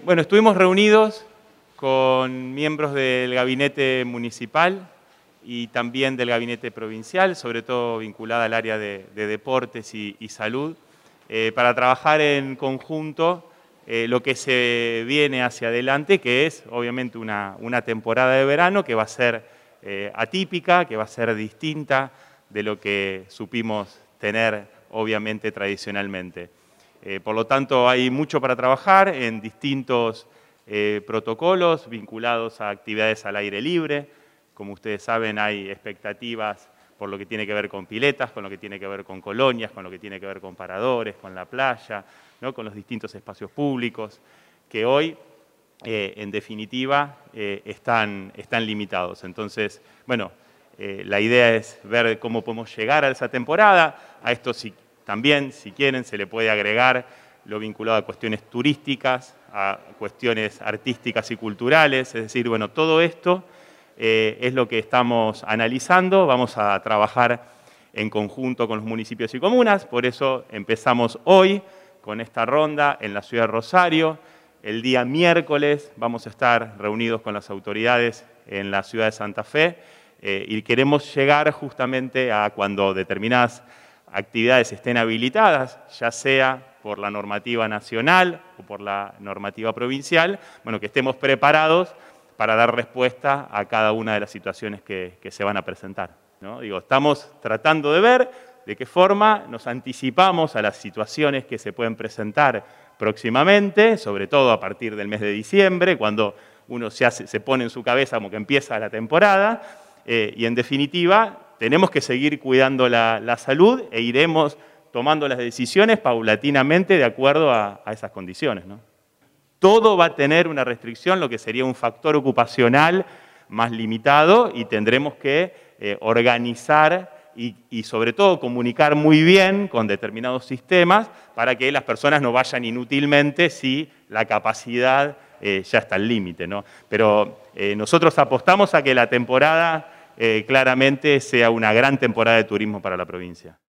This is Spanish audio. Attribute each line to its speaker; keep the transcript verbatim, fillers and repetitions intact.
Speaker 1: Bueno, estuvimos reunidos con miembros del gabinete municipal y también del gabinete provincial, sobre todo vinculada al área de, de deportes y, y salud, eh, para trabajar en conjunto eh, lo que se viene hacia adelante, que es obviamente una, una temporada de verano que va a ser eh, atípica, que va a ser distinta de lo que supimos tener obviamente tradicionalmente. Eh, por lo tanto, hay mucho para trabajar en distintos eh, protocolos vinculados a actividades al aire libre. Como ustedes saben, hay expectativas por lo que tiene que ver con piletas, con lo que tiene que ver con colonias, con lo que tiene que ver con paradores, con la playa, ¿no? Con los distintos espacios públicos, que hoy, eh, en definitiva, eh, están, están limitados. Entonces, bueno, eh, la idea es ver cómo podemos llegar a esa temporada. A esto sí, también, si quieren, se le puede agregar lo vinculado a cuestiones turísticas, a cuestiones artísticas y culturales. Es decir, bueno, todo esto eh, es lo que estamos analizando. Vamos a trabajar en conjunto con los municipios y comunas. Por eso empezamos hoy con esta ronda en la ciudad de Rosario. El día miércoles vamos a estar reunidos con las autoridades en la ciudad de Santa Fe eh, y queremos llegar justamente a cuando determinadas actividades estén habilitadas, ya sea por la normativa nacional o por la normativa provincial, bueno, que estemos preparados para dar respuesta a cada una de las situaciones que, que se van a presentar, ¿no? Digo, estamos tratando de ver de qué forma nos anticipamos a las situaciones que se pueden presentar próximamente, sobre todo a partir del mes de diciembre, cuando uno se, hace, se pone en su cabeza como que empieza la temporada, eh, y en definitiva tenemos que seguir cuidando la, la salud e iremos tomando las decisiones paulatinamente de acuerdo a, a esas condiciones, ¿no? Todo va a tener una restricción, lo que sería un factor ocupacional más limitado, y tendremos que eh, organizar y, y sobre todo comunicar muy bien con determinados sistemas para que las personas no vayan inútilmente si la capacidad eh, ya está al límite, ¿no? Pero eh, nosotros apostamos a que la temporada Eh, claramente sea una gran temporada de turismo para la provincia.